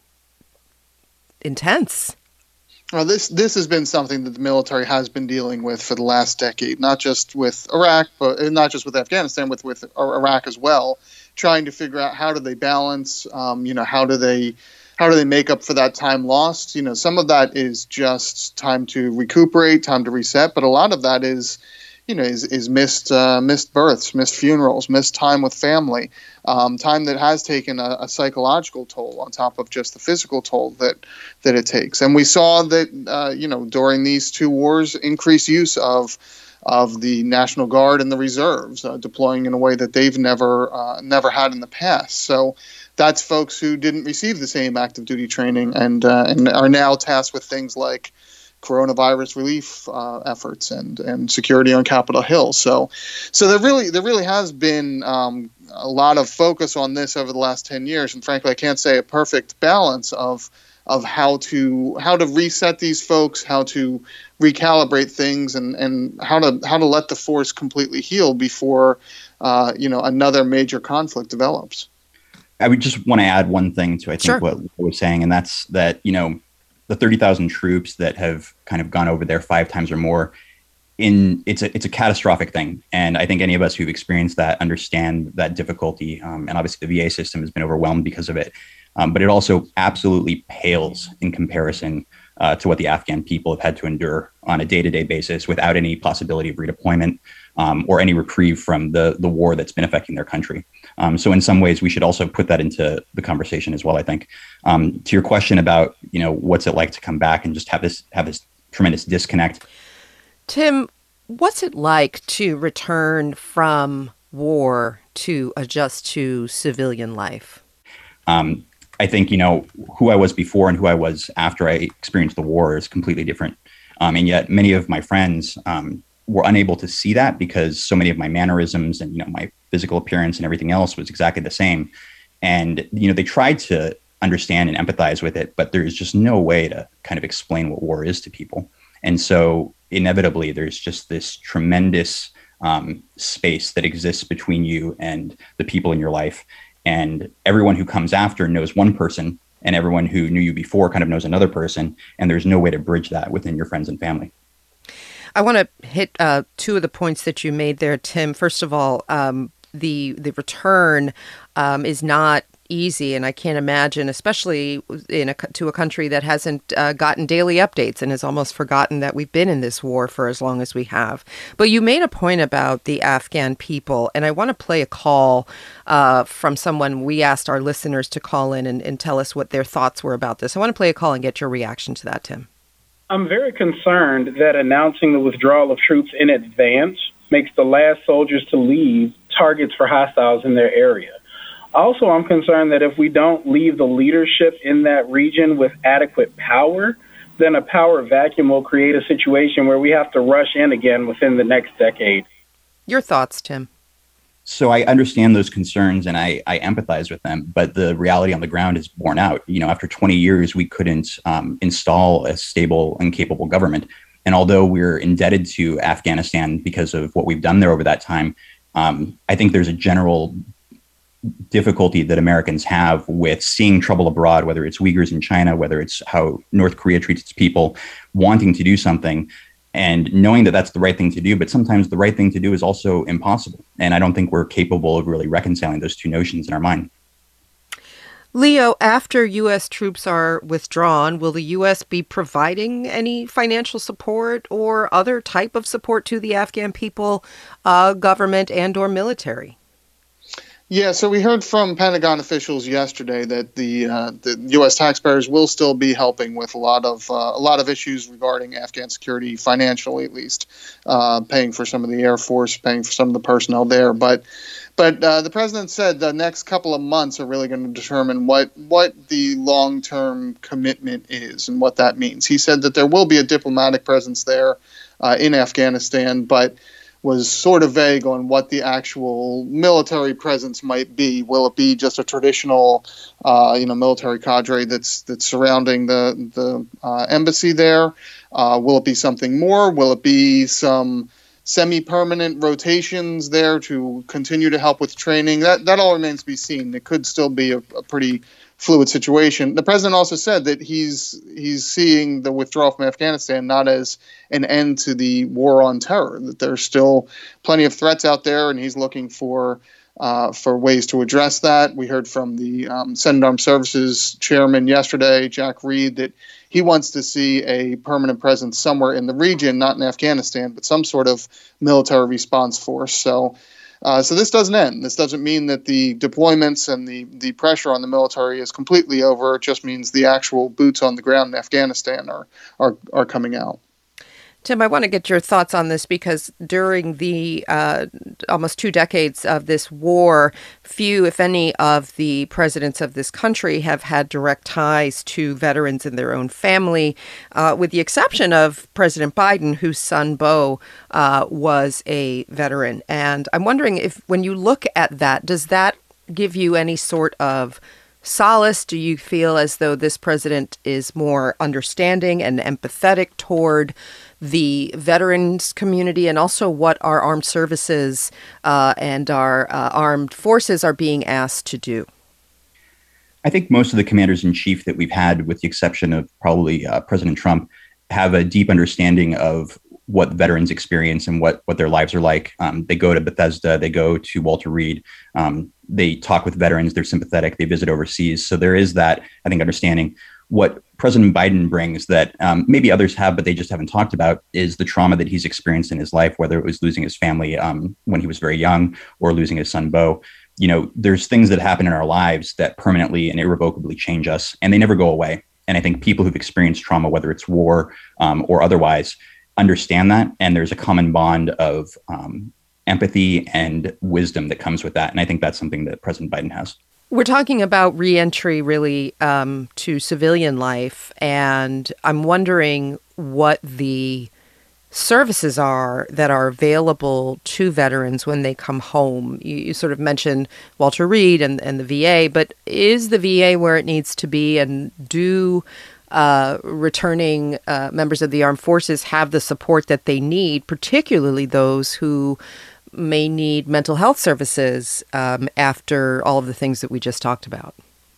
intense. Well, this this has been something that the military has been dealing with for the last decade, not just with Iraq, but not just with Afghanistan, with with Iraq as well. Trying to figure out how do they balance, um, you know, how do they how do they make up for that time lost? You know, some of that is just time to recuperate, time to reset, but a lot of that is, you know, is, is missed uh, missed births, missed funerals, missed time with family, um, time that has taken a, a psychological toll on top of just the physical toll that that it takes. And we saw that, uh, you know, during these two wars, increased use of of the National Guard and the reserves, uh, deploying in a way that they've never uh, never had in the past. So that's folks who didn't receive the same active duty training and uh, and are now tasked with things like coronavirus relief uh, efforts and, and security on Capitol Hill. So, so there really there really has been um, a lot of focus on this over the last ten years, and frankly, I can't say a perfect balance of of how to how to reset these folks, how to recalibrate things, and, and how to how to let the force completely heal before uh, you know another major conflict develops. I would just want to add one thing to I think Sure. what I was saying, and that's that you know. the thirty thousand troops that have kind of gone over there five times or more, in it's a it's a catastrophic thing. And I think any of us who've experienced that understand that difficulty. Um, and obviously the V A system has been overwhelmed because of it. Um, but it also absolutely pales in comparison uh, to what the Afghan people have had to endure on a day-to-day basis without any possibility of redeployment um, or any reprieve from the the war that's been affecting their country. Um, so in some ways, we should also put that into the conversation as well, I think. Um, to your question about, you know, what's it like to come back and just have this have this tremendous disconnect. Tim, what's it like to return from war to adjust to civilian life? Um, I think, you know, who I was before and who I was after I experienced the war is completely different. Um, and yet many of my friends um, were unable to see that because so many of my mannerisms and, you know, my physical appearance and everything else was exactly the same. And, you know, they tried to understand and empathize with it, but there's just no way to kind of explain what war is to people. And so inevitably there's just this tremendous um, space that exists between you and the people in your life. And everyone who comes after knows one person, and everyone who knew you before kind of knows another person. And there's no way to bridge that within your friends and family. I want to hit uh, two of the points that you made there, Tim. First of all, um, the the return um, is not easy, and I can't imagine, especially in a, to a country that hasn't uh, gotten daily updates and has almost forgotten that we've been in this war for as long as we have. But you made a point about the Afghan people, and I want to play a call uh, from someone we asked our listeners to call in and, and tell us what their thoughts were about this. I want to play a call and get your reaction to that, Tim. I'm very concerned that announcing the withdrawal of troops in advance makes the last soldiers to leave targets for hostiles in their area. Also, I'm concerned that if we don't leave the leadership in that region with adequate power, then a power vacuum will create a situation where we have to rush in again within the next decade. Your thoughts, Tim? So I understand those concerns and I, I empathize with them, but the reality on the ground is borne out. You know, after twenty years, we couldn't um, install a stable and capable government. And although we're indebted to Afghanistan because of what we've done there over that time, um, I think there's a general difficulty that Americans have with seeing trouble abroad, whether it's Uyghurs in China, whether it's how North Korea treats its people, wanting to do something and knowing that that's the right thing to do. But sometimes the right thing to do is also impossible. And I don't think we're capable of really reconciling those two notions in our mind. Leo, after U S troops are withdrawn, will the U S be providing any financial support or other type of support to the Afghan people, uh, government and or military? Yeah, so we heard from Pentagon officials yesterday that the uh, the U S taxpayers will still be helping with a lot of uh, a lot of issues regarding Afghan security, financially at least, uh, paying for some of the Air Force, paying for some of the personnel there. But but uh, the president said the next couple of months are really going to determine what what the long-term commitment is and what that means. He said that there will be a diplomatic presence there uh, in Afghanistan, but was sort of vague on what the actual military presence might be. Will it be just a traditional, uh, you know, military cadre that's that's surrounding the the uh, embassy there? Uh, will it be something more? Will it be some semi-permanent rotations there to continue to help with training? That that all remains to be seen. It could still be a, a pretty fluid situation. The president also said that he's he's seeing the withdrawal from Afghanistan not as an end to the war on terror, that there's still plenty of threats out there, and he's looking for uh, for ways to address that. We heard from the um, Senate Armed Services chairman yesterday, Jack Reed, that he wants to see a permanent presence somewhere in the region, not in Afghanistan, but some sort of military response force. So Uh, so this doesn't end. This doesn't mean that the deployments and the, the pressure on the military is completely over. It just means the actual boots on the ground in Afghanistan are are, are coming out. Tim, I want to get your thoughts on this because during the uh, almost two decades of this war, few, if any, of the presidents of this country have had direct ties to veterans in their own family, uh, with the exception of President Biden, whose son, Beau, uh, was a veteran. And I'm wondering if, when you look at that, does that give you any sort of solace? Do you feel as though this president is more understanding and empathetic toward the veterans community and also what our armed services uh, and our uh, armed forces are being asked to do? I think most of the commanders in chief that we've had, with the exception of probably uh, President Trump, have a deep understanding of what veterans experience and what, what their lives are like. Um, they go to Bethesda, they go to Walter Reed, um, they talk with veterans, they're sympathetic, they visit overseas. So there is that, I think, understanding. What President Biden brings that um, maybe others have, but they just haven't talked about, is the trauma that he's experienced in his life, whether it was losing his family um, when he was very young or losing his son, Beau. You know, there's things that happen in our lives that permanently and irrevocably change us, and they never go away. And I think people who've experienced trauma, whether it's war um, or otherwise, understand that. And there's a common bond of um, empathy and wisdom that comes with that. And I think that's something that President Biden has. We're talking about reentry really um, to civilian life, and I'm wondering what the services are that are available to veterans when they come home. You, you sort of mentioned Walter Reed and, and the V A, but is the V A where it needs to be, and do uh, returning uh, members of the armed forces have the support that they need, particularly those who may need mental health services um, after all of the things that we just talked about?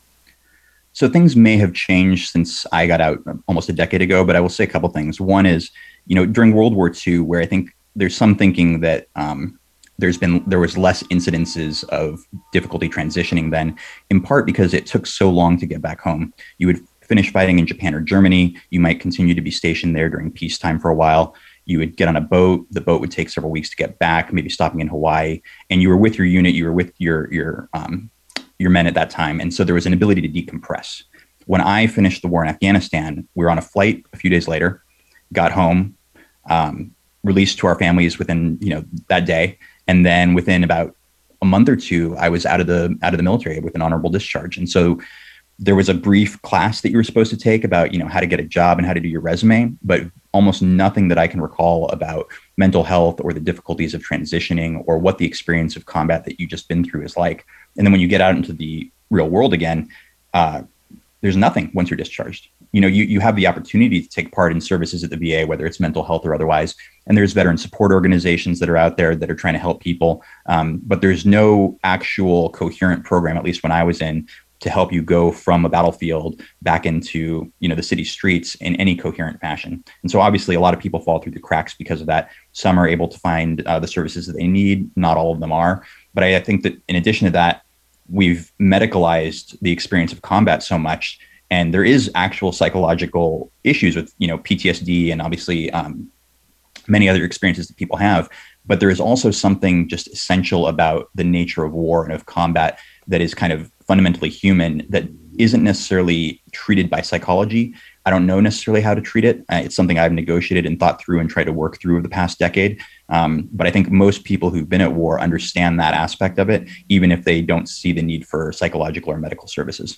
So things may have changed since I got out almost a decade ago, but I will say a couple things. One is, you know, during World War Two, where I think there's some thinking that um, there's been there was less incidences of difficulty transitioning then, in part because it took so long to get back home. You would finish fighting in Japan or Germany. You might continue to be stationed there during peacetime for a while. You would get on a boat. The boat would take several weeks to get back, maybe stopping in Hawaii. And you were with your unit. You were with your your um, your men at that time. And so there was an ability to decompress. When I finished the war in Afghanistan, we were on a flight a few days later, got home, um, released to our families within you know that day. And then within about a month or two, I was out of the out of the military with an honorable discharge. And so there was a brief class that you were supposed to take about, you know, how to get a job and how to do your resume, but almost nothing that I can recall about mental health or the difficulties of transitioning or what the experience of combat that you just been through is like. And then when you get out into the real world again, uh, there's nothing once you're discharged. You know, you, you have the opportunity to take part in services at the V A, whether it's mental health or otherwise. And there's veteran support organizations that are out there that are trying to help people. Um, but there's no actual coherent program, at least when I was in, to help you go from a battlefield back into, you know, the city streets in any coherent fashion. And so obviously a lot of people fall through the cracks because of that. Some are able to find uh, the services that they need. Not all of them are. But I, I think that in addition to that, we've medicalized the experience of combat so much. And there is actual psychological issues with, you know, P T S D and obviously um, many other experiences that people have. But there is also something just essential about the nature of war and of combat that is kind of fundamentally human that isn't necessarily treated by psychology. I don't know necessarily how to treat it. Uh, it's something I've negotiated and thought through and tried to work through over the past decade. Um, but I think most people who've been at war understand that aspect of it, even if they don't see the need for psychological or medical services.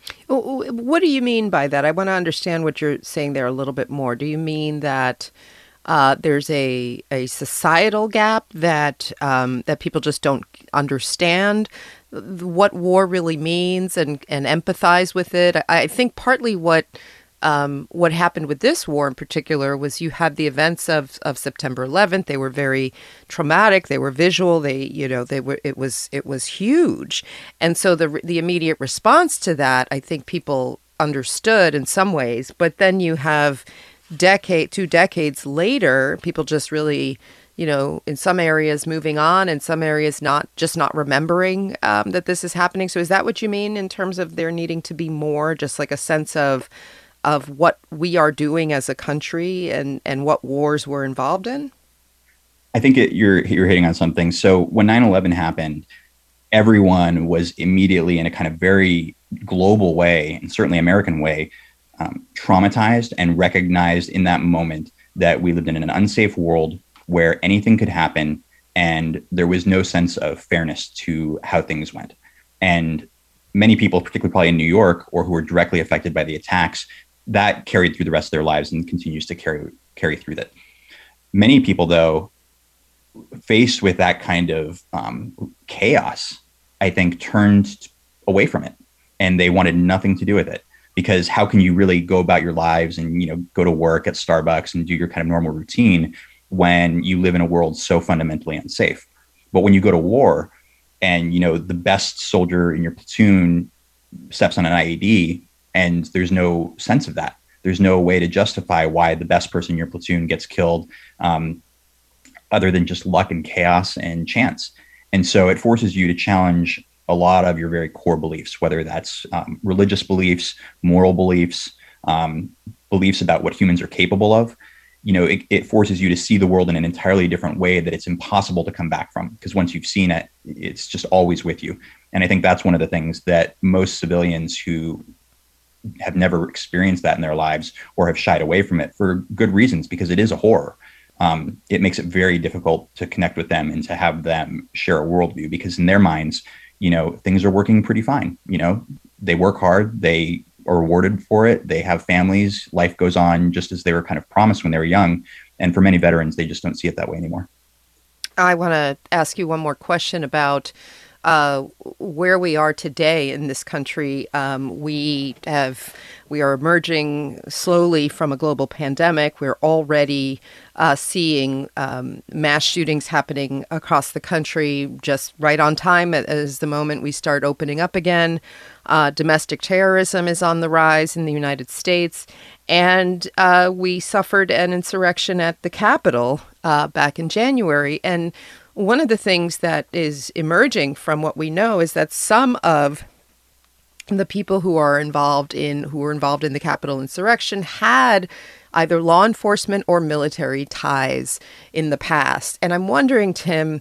What do you mean by that? I want to understand what you're saying there a little bit more. Do you mean that Uh, there's a, a societal gap that um, that people just don't understand what war really means and, and empathize with it? I, I think partly what um, what happened with this war in particular was you had the events of, of September eleventh. They were very traumatic. They were visual. They you know they were it was it was huge, and so the the immediate response to that, I think people understood in some ways. But then you have decade, two decades later, people just really, you know, in some areas moving on, in some areas not, just not remembering um, that this is happening. So is that what you mean in terms of there needing to be more, just like a sense of of what we are doing as a country and, and what wars we're involved in? I think it, you're you're hitting on something. So when nine eleven happened, everyone was immediately in a kind of very global way, and certainly American way, Um, traumatized and recognized in that moment that we lived in an unsafe world where anything could happen and there was no sense of fairness to how things went. And many people, particularly probably in New York or who were directly affected by the attacks, that carried through the rest of their lives and continues to carry carry through that. Many people, though, faced with that kind of um, chaos, I think turned away from it and they wanted nothing to do with it. Because how can you really go about your lives and, you know, go to work at Starbucks and do your kind of normal routine when you live in a world so fundamentally unsafe? But when you go to war and, you know, the best soldier in your platoon steps on an I E D and there's no sense of that. There's no way to justify why the best person in your platoon gets killed um, other than just luck and chaos and chance. And so it forces you to challenge a lot of your very core beliefs, whether that's um, religious beliefs, moral beliefs, um, beliefs about what humans are capable of. You know, it, it forces you to see the world in an entirely different way that it's impossible to come back from, because once you've seen it, it's just always with you. And I think that's one of the things that most civilians who have never experienced that in their lives or have shied away from it for good reasons, because it is a horror. Um, it makes it very difficult to connect with them and to have them share a worldview, because in their minds, you know, things are working pretty fine. You know, they work hard, they are rewarded for it, they have families, life goes on just as they were kind of promised when they were young. And for many veterans, they just don't see it that way anymore. I want to ask you one more question about uh, where we are today in this country. Um, we have, we are emerging slowly from a global pandemic. We're already uh, seeing um, mass shootings happening across the country just right on time as the moment we start opening up again. Uh, domestic terrorism is on the rise in the United States. And uh, we suffered an insurrection at the Capitol uh, back in January. And one of the things that is emerging from what we know is that some of the people who are involved in who were involved in the Capitol insurrection had either law enforcement or military ties in the past. And I'm wondering, Tim,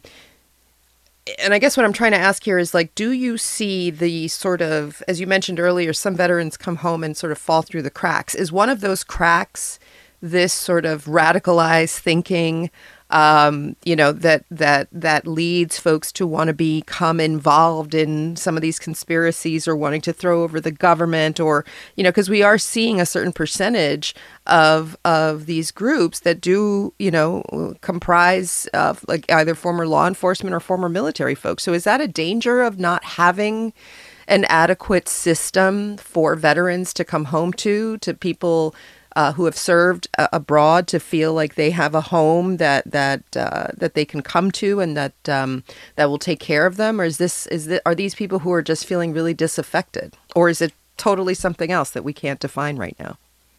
and I guess what I'm trying to ask here is, like, do you see the sort of, as you mentioned earlier, some veterans come home and sort of fall through the cracks. Is one of those cracks this sort of radicalized thinking, um, you know, that that that leads folks to want to become involved in some of these conspiracies or wanting to throw over the government, or, you know, because we are seeing a certain percentage of of these groups that do, you know, comprise of like either former law enforcement or former military folks. So is that a danger of not having an adequate system for veterans to come home to, to people Uh, who have served uh, abroad, to feel like they have a home that that uh, that they can come to and that um, that will take care of them? Or is this is that are these people who are just feeling really disaffected, or is it totally something else that we can't define right now?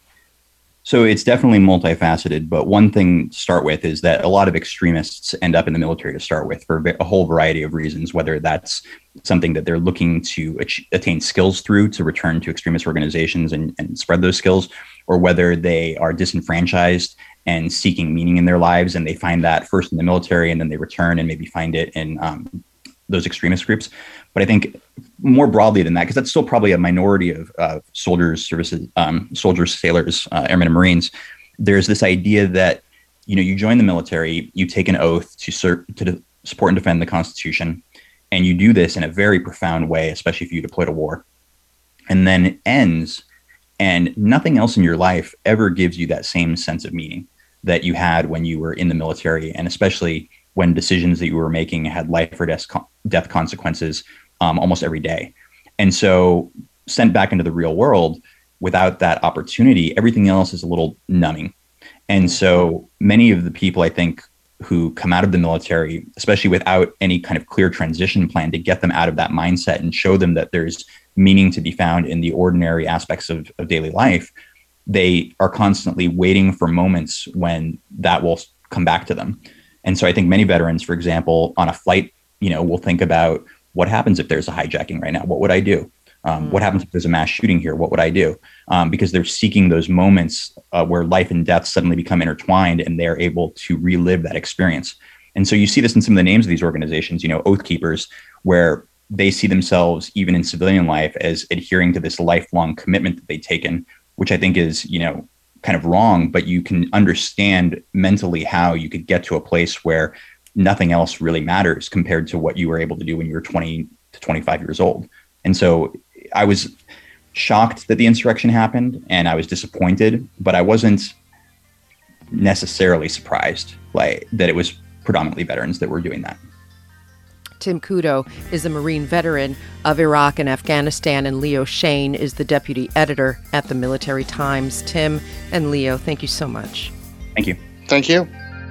So it's definitely multifaceted, but one thing to start with is that a lot of extremists end up in the military to start with for a whole variety of reasons, whether that's something that they're looking to attain skills through to return to extremist organizations and, and spread those skills, or whether they are disenfranchised and seeking meaning in their lives, and they find that first in the military, and then they return and maybe find it in um, those extremist groups. But I think more broadly than that, because that's still probably a minority of uh, soldiers, services, um, soldiers, sailors, uh, airmen, and Marines, there's this idea that, you know, you join the military, you take an oath to serve, to de- support and defend the Constitution, and you do this in a very profound way, especially if you deploy to war, and then it ends, and nothing else in your life ever gives you that same sense of meaning that you had when you were in the military, and especially when decisions that you were making had life or death, death consequences um, almost every day. And so sent back into the real world without that opportunity, everything else is a little numbing. And so many of the people, I think, who come out of the military, especially without any kind of clear transition plan to get them out of that mindset and show them that there's meaning to be found in the ordinary aspects of, of daily life, they are constantly waiting for moments when that will come back to them. And so I think many veterans, for example, on a flight, you know, will think about, what happens if there's a hijacking right now? What would I do? Um, mm-hmm. What happens if there's a mass shooting here? What would I do? Um, because they're seeking those moments uh, where life and death suddenly become intertwined, and they're able to relive that experience. And so you see this in some of the names of these organizations, you know, Oath Keepers, where they see themselves, even in civilian life, as adhering to this lifelong commitment that they've taken, which I think is, you know, kind of wrong, but you can understand mentally how you could get to a place where nothing else really matters compared to what you were able to do when you were twenty to twenty-five years old. And so I was shocked that the insurrection happened, and I was disappointed, but I wasn't necessarily surprised like that it was predominantly veterans that were doing that. Tim Kudo is a Marine veteran of Iraq and Afghanistan, and Leo Shane is the deputy editor at the Military Times. Tim and Leo, thank you so much. Thank you. Thank you.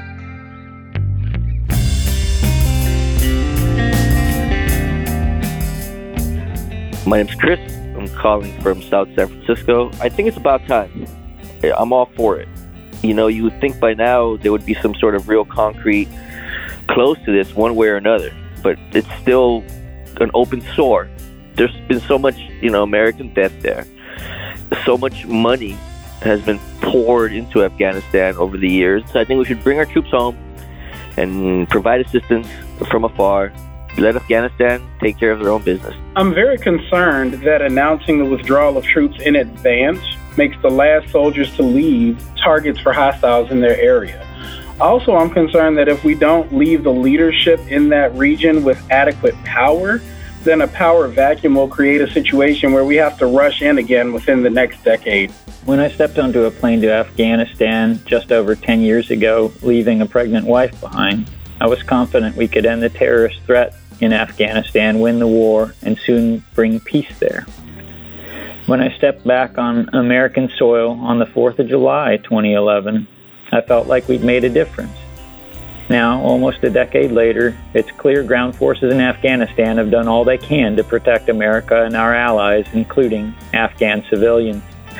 My name's Chris. I'm calling from South San Francisco. I think it's about time. I'm all for it. You know, you would think by now there would be some sort of real concrete close to this one way or another, but it's still an open sore. There's been so much, you know, American death there. So much money has been poured into Afghanistan over the years. So I think we should bring our troops home and provide assistance from afar. Let Afghanistan take care of their own business. I'm very concerned that announcing the withdrawal of troops in advance makes the last soldiers to leave targets for hostiles in their area. Also, I'm concerned that if we don't leave the leadership in that region with adequate power, then a power vacuum will create a situation where we have to rush in again within the next decade. When I stepped onto a plane to Afghanistan just over ten years ago, leaving a pregnant wife behind, I was confident we could end the terrorist threat in Afghanistan, win the war, and soon bring peace there. When I stepped back on American soil on the fourth of July, twenty eleven, I felt like we'd made a difference. Now, almost a decade later, it's clear ground forces in Afghanistan have done all they can to protect America and our allies, including Afghan civilians.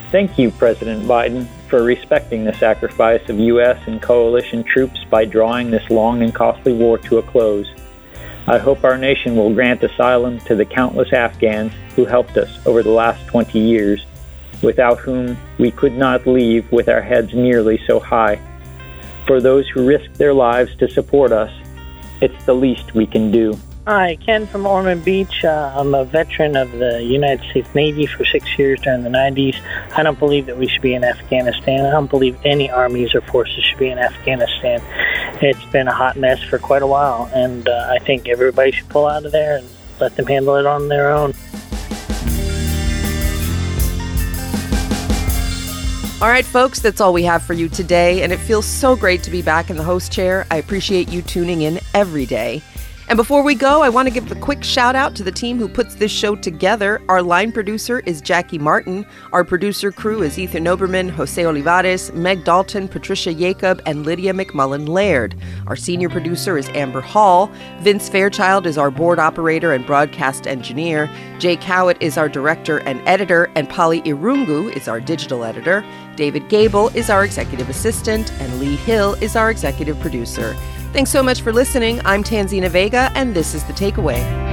Thank you, President Biden, for respecting the sacrifice of U S and coalition troops by drawing this long and costly war to a close. I hope our nation will grant asylum to the countless Afghans who helped us over the last twenty years, without whom we could not leave with our heads nearly so high. For those who risked their lives to support us, it's the least we can do. Hi, Ken from Ormond Beach. Uh, I'm a veteran of the United States Navy for six years during the nineties. I don't believe that we should be in Afghanistan. I don't believe any armies or forces should be in Afghanistan. It's been a hot mess for quite a while, and uh, I think everybody should pull out of there and let them handle it on their own. All right, folks, that's all we have for you today, and it feels so great to be back in the host chair. I appreciate you tuning in every day. And before we go, I want to give a quick shout out to the team who puts this show together. Our line producer is Jackie Martin. Our producer crew is Ethan Oberman, Jose Olivares, Meg Dalton, Patricia Jacob, and Lydia McMullen Laird. Our senior producer is Amber Hall. Vince Fairchild is our board operator and broadcast engineer. Jay Cowett is our director and editor, and Polly Irungu is our digital editor. David Gable is our executive assistant, and Lee Hill is our executive producer. Thanks so much for listening. I'm Tanzina Vega, and this is The Takeaway.